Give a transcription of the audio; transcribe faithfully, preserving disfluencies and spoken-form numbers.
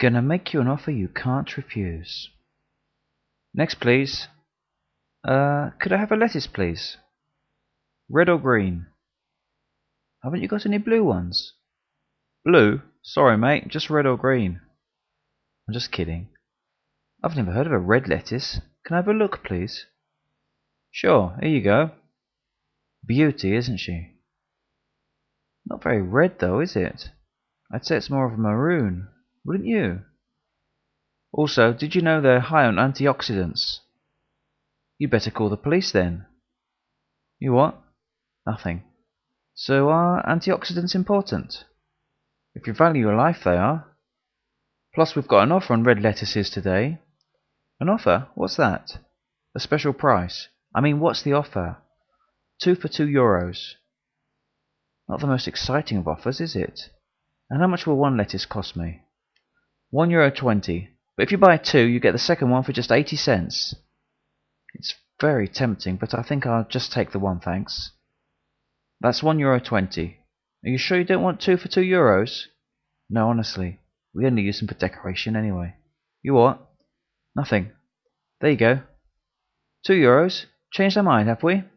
Gonna make you an offer you can't refuse. Next, please. Uh, could I have a lettuce, please? Red or green? Haven't you got any blue ones? Blue? Sorry, mate, just red or green. I'm just kidding. I've never heard of a red lettuce. Can I have a look, please? Sure, here you go. Beauty, isn't she? Not very red, though, is it? I'd say it's more of a maroon, wouldn't you? Also, did you know they're high on antioxidants? You'd better call the police then. You what? Nothing. So are antioxidants important? If you value your life, they are. Plus, we've got an offer on red lettuces today. An offer? What's that? A special price. I mean, what's the offer? Two for two euros. Not the most exciting of offers, is it? And how much will one lettuce cost me? One euro twenty. But if you buy two, you get the second one for just eighty cents. It's very tempting, but I think I'll just take the one, thanks. That's one euro twenty. Are you sure you don't want two for two euros? No, honestly. We only use them for decoration anyway. You what? Nothing. There you go. Two euros. Changed our mind, have we?